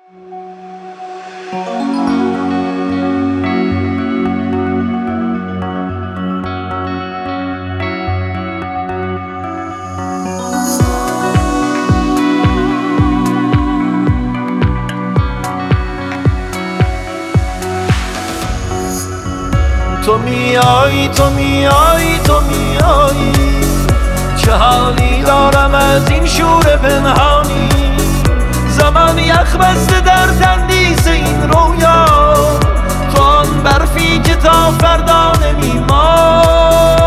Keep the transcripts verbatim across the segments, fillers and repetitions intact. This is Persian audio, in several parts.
تو میایی تو میایی تو میایی، چه حالی دارم از این شور پنهانی. زمان یخ بسته در تندیس این رویا، تو آن برفی که تا فردا نمیمانی.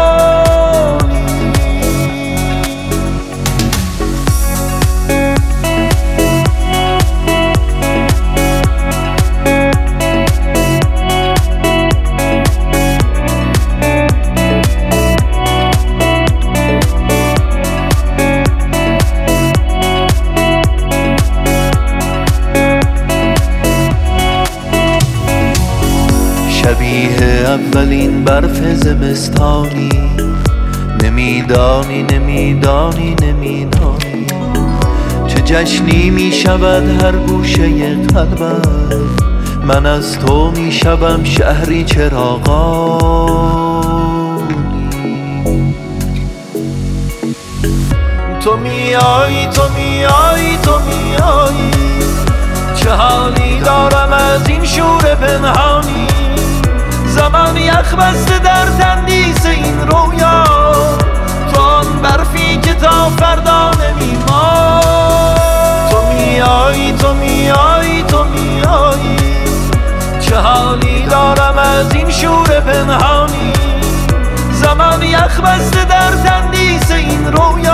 شبیه اولین برف زمستانی، نمیدانی نمیدانی نمیدانی چه جشنی میشود هر گوشه قلبم. من از تو میشوم شهری چراغانی. تو میایی تو میایی تو میایی، چه حالی دارم از این شور پنهانی. زمان یخ بسته در تندیس این رویا، تو آن برفی که تا فردا نمیمانی. تو میایی تو میایی تو میایی، چه حالی دارم از این شور پنهانی. زمان یخ بسته در تندیس این رویا،